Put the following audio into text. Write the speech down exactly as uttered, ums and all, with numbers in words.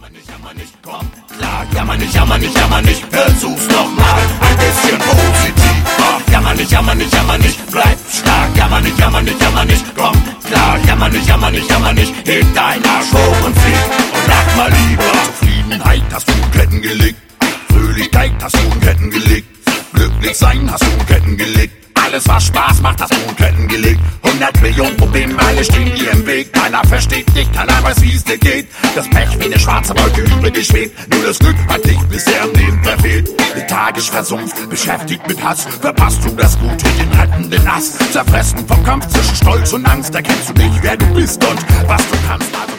jammer nicht, jammer nicht, komm klar. Jammer nicht, jammer nicht, jammer nicht, versuch's nochmal, ein bisschen positiv. Oh, jammer nicht, jammer nicht, jammer nicht, bleib stark. Jammer nicht, jammer nicht, jammer nicht, komm klar. Jammer nicht, jammer nicht, jammer nicht, heb dein Arsch hoch und flieg. Und sag mal lieber, Zufriedenheit hast du in Ketten gelegt. Fröhlichkeit hast du in Ketten gelegt. Glücklich sein hast du in Ketten gelegt. Alles, was Spaß macht, hast du in Ketten gelegt. Hundert Millionen Probleme, alle stehen dir im Weg. Keiner versteht dich, keiner weiß, wie es dir geht. Das Pech wie eine schwarze Wolke über dich schwebt. Nur das Glück hat dich bisher im Leben verfehlt. Lethargisch versumpft, beschäftigt mit Hass, verpasst du das Gute, den rettenden Nass. Zerfressen vom Kampf zwischen Stolz und Angst, erkennst du nicht, wer du bist und was du kannst. Also